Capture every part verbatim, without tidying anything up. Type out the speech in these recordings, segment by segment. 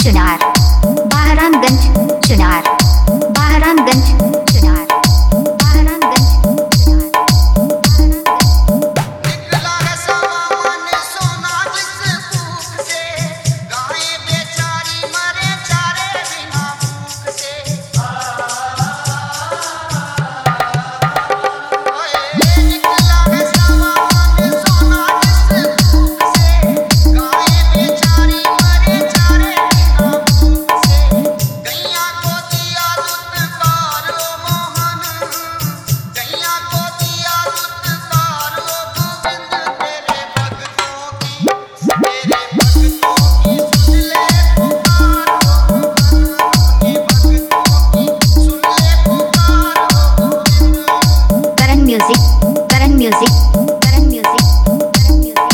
चुनार, बहरामगंज चुनार, बहरामगंज चुनार, बहरामगंज चुनार, निकला है सावन सोना जिस भूख से, गायें बेचारी मरे चारे बिना भूख से। ओए निकला है सावन सोना जिस भूख से, गायें बेचारी मरे चारे बिना भूख से। गैया को दिया दुत्कार ओ मोहन, गैया को दिया दुत्कार ओ गोविंद, तेरे भक्तों की तेरे भक्तों की सुन ले पुकार ओ मोहन, अपने भक्तों की सुन ले पुकार ओ Govind. Karan music, Karan music, Karan music, Karan music.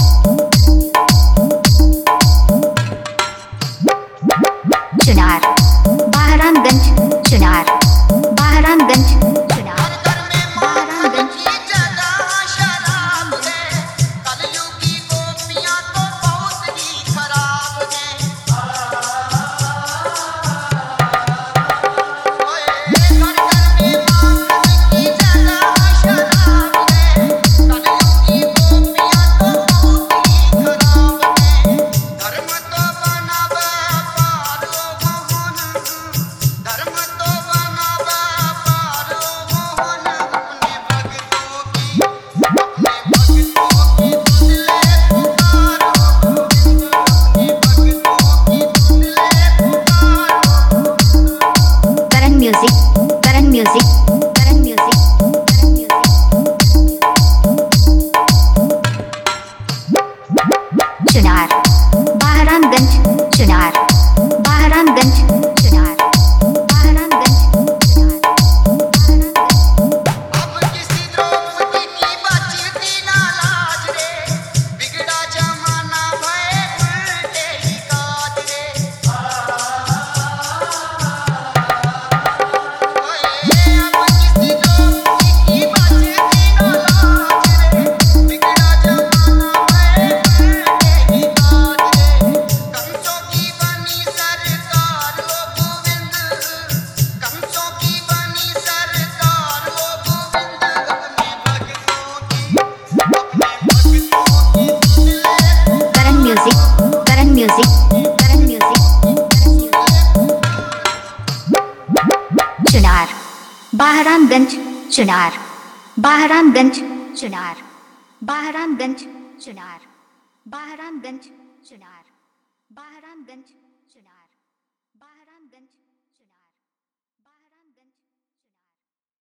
Chunar, Bahramganj Chunar, Bahramganj Chunar, घर घर में माखन बहरामगंज की जगह शराब है, कलयुगी गोपियां तो बहुत ही खराब है। ओए घर घर में माखन की जगह शराब है, कलयुगी गोपियां तो बहुत ही खराब है। धर्म तो बना व्यापार ओ मोहन, धर्म तो बना व्यापार ओ मोहन, अपने भक्तों की अपने भक्तों की सुन ले पुकार ओ गोविंद, अपने भक्तों की सुन ले पुकार ओ Govind. Karan music, Karan music, Karan music, Karan music. Chunar, Bahramganj Chunar, Bahramganj Chunar, Bahramganj Chunar, Bahramganj. अब किसी द्रौपदी की बचती ना लाज रे, बिगड़ा जमाना भय उल्टे ही काज रे। ओए अब किसी द्रौपदी की बचती ना लाज रे, बिगड़ा जमाना भय उल्टे ही काज रे। कंसों की बनी सरकार ओ गोविंद, कंसों की बनी सरकार ओ गोविंद, अपने भक्तों की अपने भक्तों की सुन ले Karan music, Karan music, Karan music, Karan music. Chunar, Bahramganj Chunar, Bahramganj Chunar, Bahramganj Chunar, Bahramganj Chunar, Bahramganj Chunar.